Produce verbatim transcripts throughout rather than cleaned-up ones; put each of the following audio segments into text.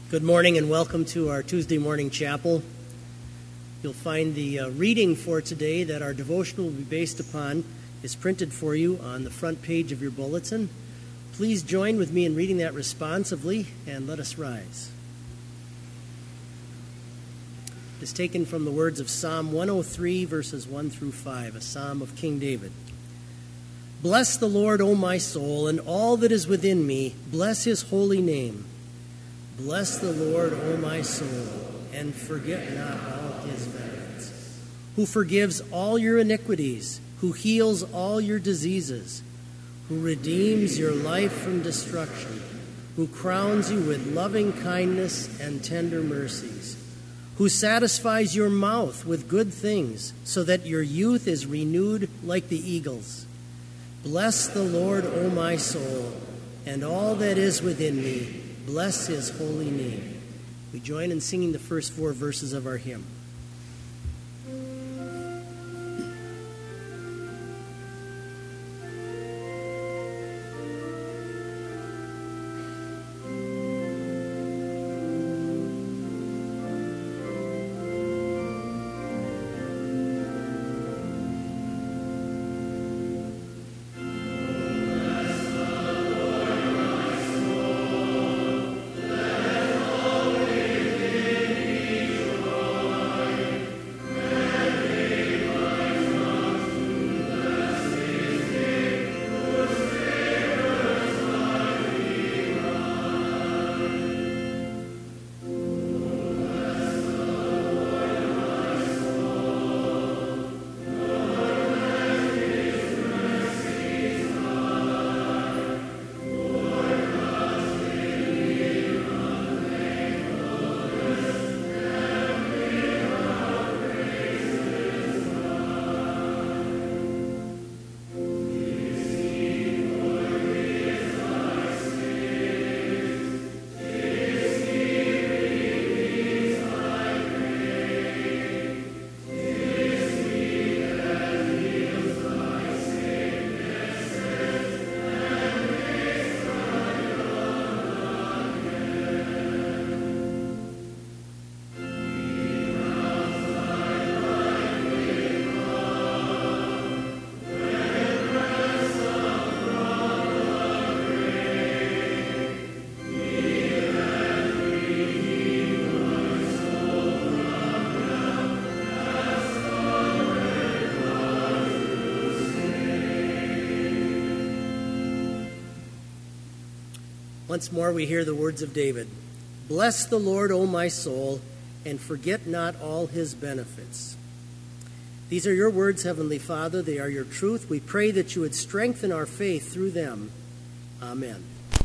Good morning and welcome to our Tuesday morning chapel. You'll find the uh, reading for today that our devotional will be based upon is printed for you on the front page of your bulletin. Please join with me in reading that responsively and let us rise. It's taken from the words of Psalm one oh three, verses one through five, a psalm of King David. Bless the Lord, O my soul, and all that is within me. Bless his holy name. Bless the Lord, O my soul, and forget not all his benefits. Who forgives all your iniquities, who heals all your diseases, who redeems your life from destruction, who crowns you with loving kindness and tender mercies, who satisfies your mouth with good things, so that your youth is renewed like the eagles. Bless the Lord, O my soul, and all that is within me. Bless his holy name. We join in singing the first four verses of our hymn. Once more we hear the words of David. Bless the Lord, O my soul, and forget not all his benefits. These are your words, Heavenly Father. They are your truth. We pray that you would strengthen our faith through them. Amen.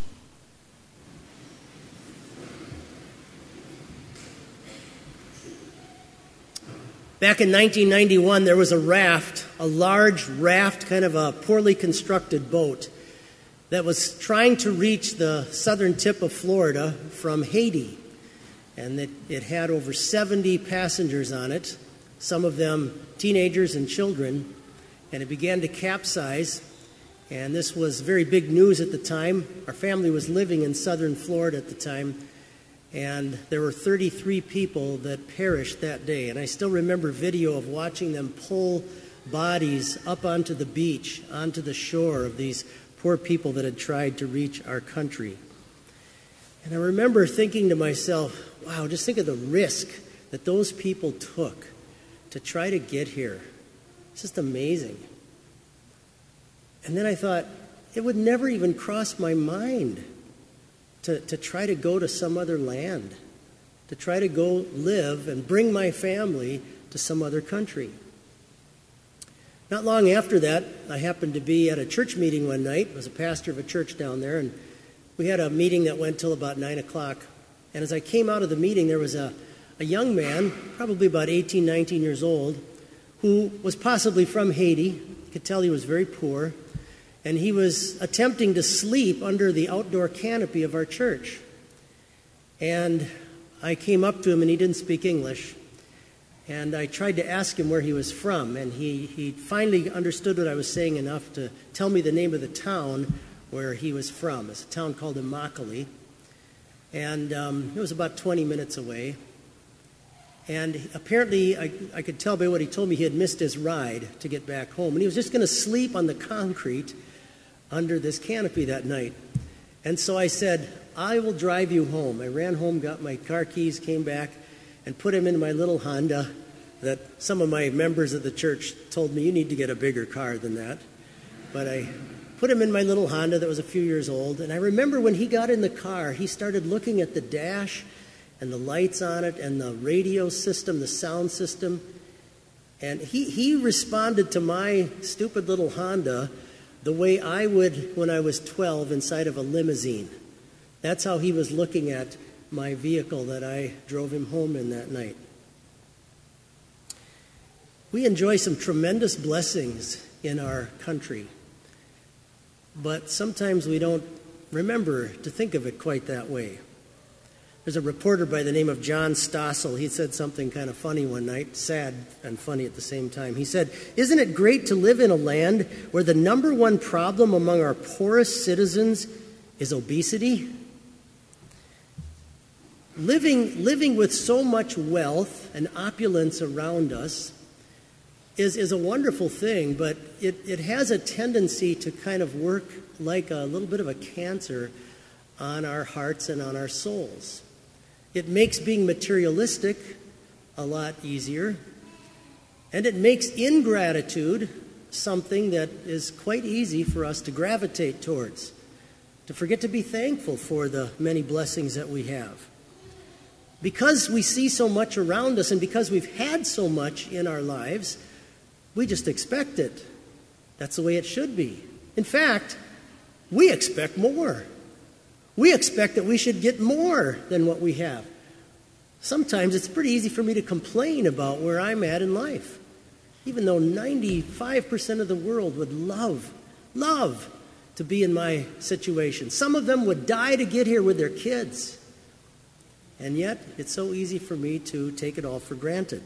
Back in nineteen ninety-one, there was a raft, a large raft, kind of a poorly constructed boat, that was trying to reach the southern tip of Florida from Haiti. And it, it had over seventy passengers on it, some of them teenagers and children, and it began to capsize. And this was very big news at the time. Our family was living in southern Florida at the time, and there were thirty-three people that perished that day. And I still remember video of watching them pull bodies up onto the beach, onto the shore of these poor people that had tried to reach our country. And I remember thinking to myself, wow, just think of the risk that those people took to try to get here. It's just amazing. And then I thought, it would never even cross my mind to, to try to go to some other land, to try to go live and bring my family to some other country. Not long after that, I happened to be at a church meeting one night. I was a pastor of a church down there, and we had a meeting that went till about nine o'clock. And as I came out of the meeting, there was a, a young man, probably about eighteen, nineteen years old, who was possibly from Haiti. You could tell he was very poor. And he was attempting to sleep under the outdoor canopy of our church. And I came up to him, and he didn't speak English. And I tried to ask him where he was from, and he, he finally understood what I was saying enough to tell me the name of the town where he was from. It's a town called Immokalee. And um, it was about twenty minutes away. And apparently, I, I could tell by what he told me, he had missed his ride to get back home. And he was just going to sleep on the concrete under this canopy that night. And so I said, I will drive you home. I ran home, got my car keys, came back, and put him in my little Honda that some of my members of the church told me, you need to get a bigger car than that. But I put him in my little Honda that was a few years old. And I remember when he got in the car, he started looking at the dash and the lights on it and the radio system, the sound system. And he, he responded to my stupid little Honda the way I would when I was twelve inside of a limousine. That's how he was looking at my vehicle that I drove him home in that night. We enjoy some tremendous blessings in our country, but sometimes we don't remember to think of it quite that way. There's a reporter by the name of John Stossel. He said something kind of funny one night, sad and funny at the same time. He said, "Isn't it great to live in a land where the number one problem among our poorest citizens is obesity?" Living, living with so much wealth and opulence around us is, is a wonderful thing, but it, it has a tendency to kind of work like a little bit of a cancer on our hearts and on our souls. It makes being materialistic a lot easier, and it makes ingratitude something that is quite easy for us to gravitate towards, to forget to be thankful for the many blessings that we have. Because we see so much around us and because we've had so much in our lives, we just expect it. That's the way it should be. In fact, we expect more. We expect that we should get more than what we have. Sometimes it's pretty easy for me to complain about where I'm at in life, even though ninety-five percent of the world would love, love to be in my situation. Some of them would die to get here with their kids. And yet, it's so easy for me to take it all for granted.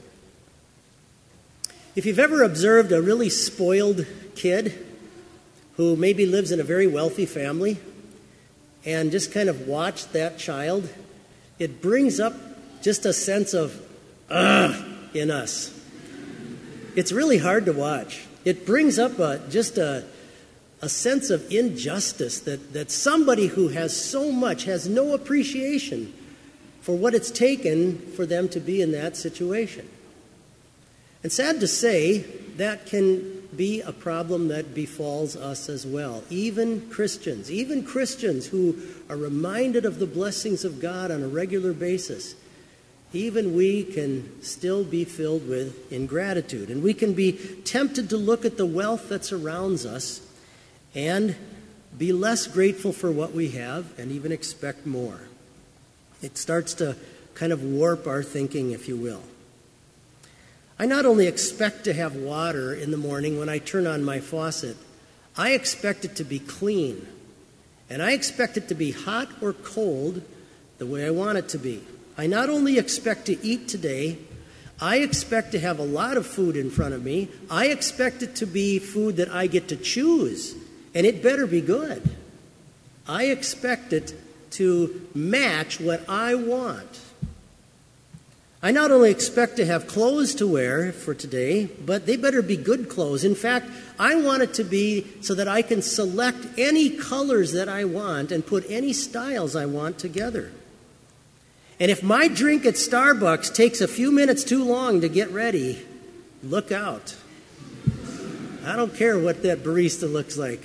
If you've ever observed a really spoiled kid who maybe lives in a very wealthy family and just kind of watched that child, it brings up just a sense of, ugh, in us. It's really hard to watch. It brings up a, just a, a sense of injustice that, that somebody who has so much has no appreciation for what it's taken for them to be in that situation. And sad to say, that can be a problem that befalls us as well. Even Christians, even Christians who are reminded of the blessings of God on a regular basis, even we can still be filled with ingratitude. And we can be tempted to look at the wealth that surrounds us and be less grateful for what we have and even expect more. It starts to kind of warp our thinking, if you will. I not only expect to have water in the morning when I turn on my faucet, I expect it to be clean. And I expect it to be hot or cold the way I want it to be. I not only expect to eat today, I expect to have a lot of food in front of me. I expect it to be food that I get to choose, and it better be good. I expect it to match what I want. I not only expect to have clothes to wear for today, but they better be good clothes. In fact, I want it to be so that I can select any colors that I want and put any styles I want together. And if my drink at Starbucks takes a few minutes too long to get ready, look out. I don't care what that barista looks like.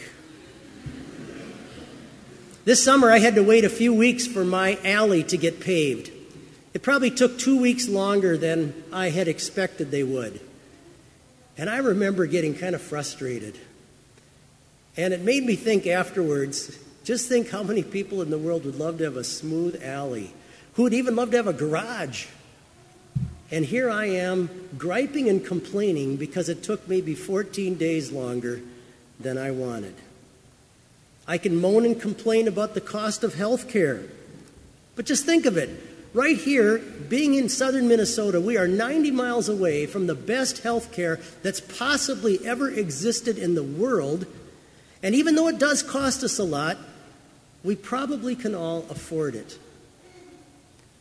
This summer, I had to wait a few weeks for my alley to get paved. It probably took two weeks longer than I had expected they would. And I remember getting kind of frustrated. And it made me think afterwards, just think how many people in the world would love to have a smooth alley, who would even love to have a garage. And here I am griping and complaining because it took maybe fourteen days longer than I wanted. I can moan and complain about the cost of health care. But just think of it. Right here, being in southern Minnesota, we are ninety miles away from the best health care that's possibly ever existed in the world. And even though it does cost us a lot, we probably can all afford it.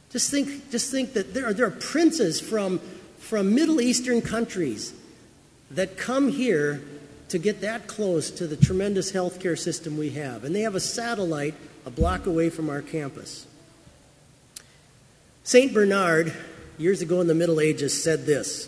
Just think, just think that there are, there are princes from, from Middle Eastern countries that come here to get that close to the tremendous healthcare system we have. And they have a satellite a block away from our campus. Saint Bernard, years ago in the Middle Ages, said this: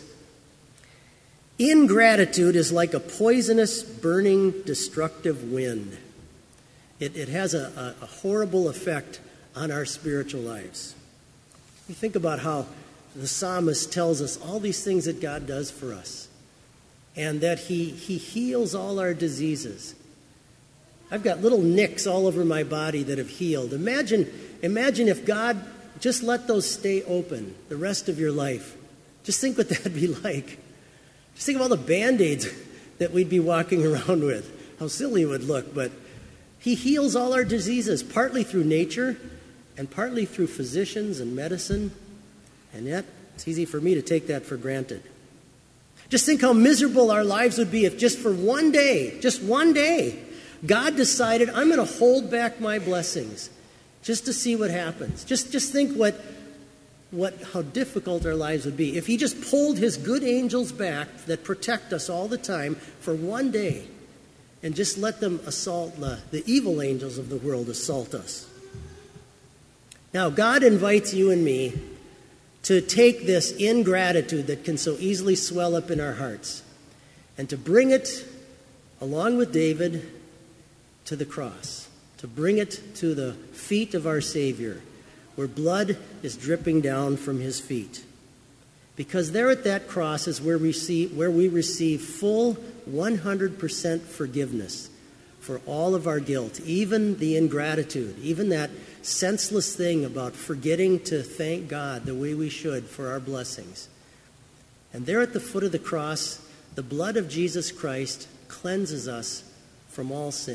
"Ingratitude is like a poisonous, burning, destructive wind. It, it has a, a, a horrible effect on our spiritual lives." You think about how the psalmist tells us all these things that God does for us, and that he, he heals all our diseases. I've got little nicks all over my body that have healed. Imagine, imagine if God just let those stay open the rest of your life. Just think what that'd be like. Just think of all the Band-Aids that we'd be walking around with. How silly it would look, but he heals all our diseases, partly through nature and partly through physicians and medicine, and yet it's easy for me to take that for granted. Just think how miserable our lives would be if just for one day, just one day, God decided, I'm going to hold back my blessings just to see what happens. Just, just think what, what, how difficult our lives would be if he just pulled his good angels back that protect us all the time for one day and just let them assault, the, the evil angels of the world assault us. Now, God invites you and me to take this ingratitude that can so easily swell up in our hearts and to bring it, along with David, to the cross, to bring it to the feet of our Savior, where blood is dripping down from his feet. Because there at that cross is where we see, where we receive full one hundred percent forgiveness for all of our guilt, even the ingratitude, even that senseless thing about forgetting to thank God the way we should for our blessings. And there at the foot of the cross, the blood of Jesus Christ cleanses us from all sin.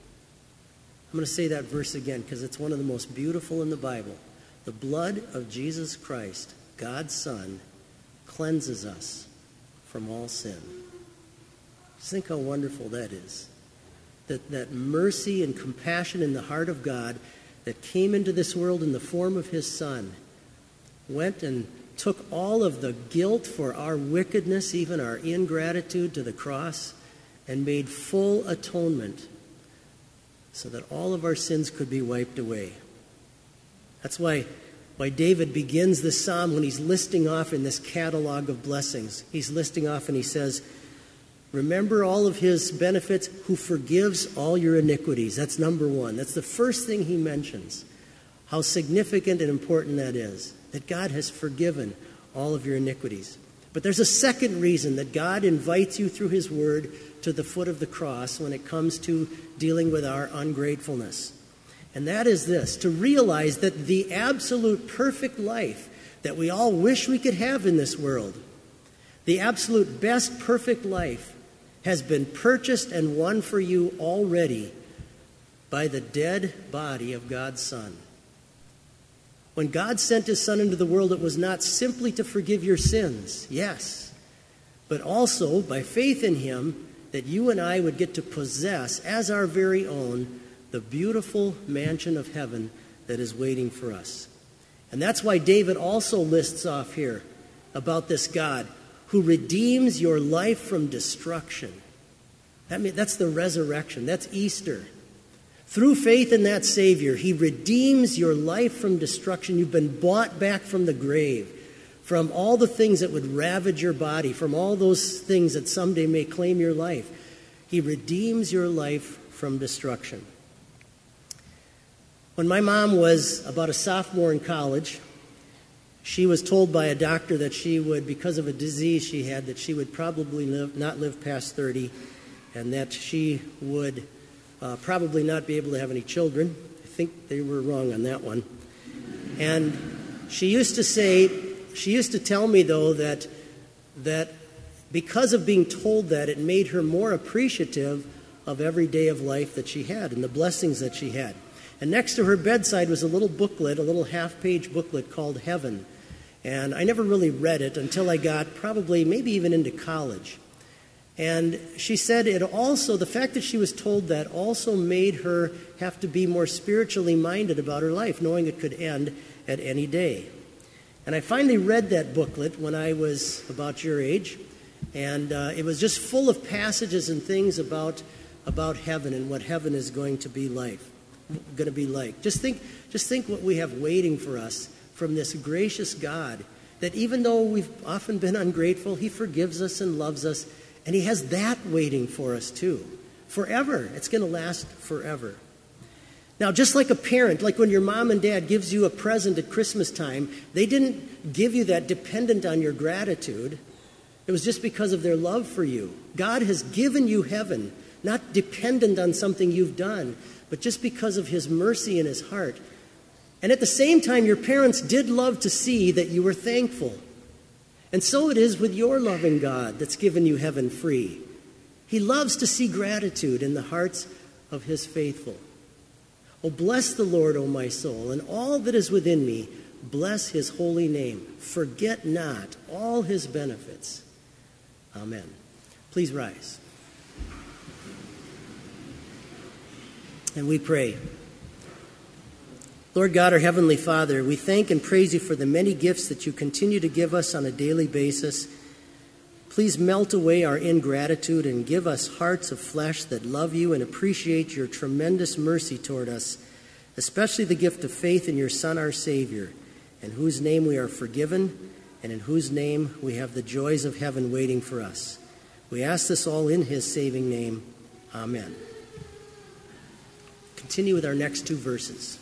I'm going to say that verse again because it's one of the most beautiful in the Bible. The blood of Jesus Christ, God's Son, cleanses us from all sin. Just think how wonderful that is. That, that mercy and compassion in the heart of God that came into this world in the form of his Son went and took all of the guilt for our wickedness, even our ingratitude, to the cross and made full atonement so that all of our sins could be wiped away. That's why, why David begins this psalm when he's listing off in this catalog of blessings. He's listing off and he says, remember all of his benefits, who forgives all your iniquities. That's number one. That's the first thing he mentions. How significant and important that is, that God has forgiven all of your iniquities. But there's a second reason that God invites you through his word to the foot of the cross when it comes to dealing with our ungratefulness. And that is this: to realize that the absolute perfect life that we all wish we could have in this world, the absolute best perfect life, has been purchased and won for you already by the dead body of God's Son. When God sent his Son into the world, it was not simply to forgive your sins, yes, but also by faith in him that you and I would get to possess as our very own the beautiful mansion of heaven that is waiting for us. And that's why David also lists off here about this God who redeems your life from destruction. That mean, that's the resurrection. That's Easter. Through faith in that Savior, he redeems your life from destruction. You've been bought back from the grave, from all the things that would ravage your body, from all those things that someday may claim your life. He redeems your life from destruction. When my mom was about a sophomore in college, she was told by a doctor that she would, because of a disease she had, that she would probably live, not live past thirty, and that she would uh, probably not be able to have any children. I think they were wrong on that one. And she used to say, she used to tell me, though, that that because of being told that, it made her more appreciative of every day of life that she had and the blessings that she had. And next to her bedside was a little booklet, a little half-page booklet called Heaven. And I never really read it until I got probably maybe even into college. And she said it also, the fact that she was told that also made her have to be more spiritually minded about her life, knowing it could end at any day. And I finally read that booklet when I was about your age, and uh, it was just full of passages and things about about heaven and what heaven is going to be like. Going to be like. Just think, just think what we have waiting for us from this gracious God. That even though we've often been ungrateful, He forgives us and loves us, and He has that waiting for us too, forever. It's going to last forever. Now, just like a parent, like when your mom and dad gives you a present at Christmas time, they didn't give you that dependent on your gratitude. It was just because of their love for you. God has given you heaven, not dependent on something you've done, but just because of His mercy in His heart. And at the same time, your parents did love to see that you were thankful. And so it is with your loving God that's given you heaven free. He loves to see gratitude in the hearts of His faithful. Oh, bless the Lord, O my soul, and all that is within me, bless His holy name. Forget not all His benefits. Amen. Please rise. And we pray. Lord God, our Heavenly Father, we thank and praise You for the many gifts that You continue to give us on a daily basis. Please melt away our ingratitude and give us hearts of flesh that love You and appreciate Your tremendous mercy toward us, especially the gift of faith in Your Son, our Savior, in whose name we are forgiven and in whose name we have the joys of heaven waiting for us. We ask this all in His saving name. Amen. Continue with our next two verses.